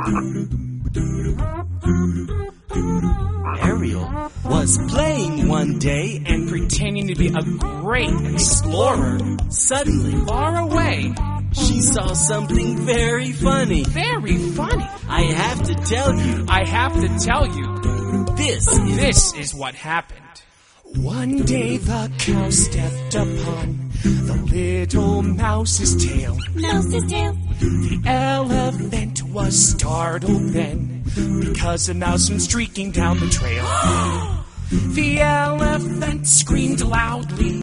Ariel was playing one day and pretending to be a great explorer. Suddenly, Far away. she saw something very funny. Very funny. I have to tell you, I have to tell you, this is what happened. One day the cow stepped upon the little mouse's tail. Mouse's tail. The elephant was startled then, because a mouse went streaking down the trail. The elephant screamed loudly.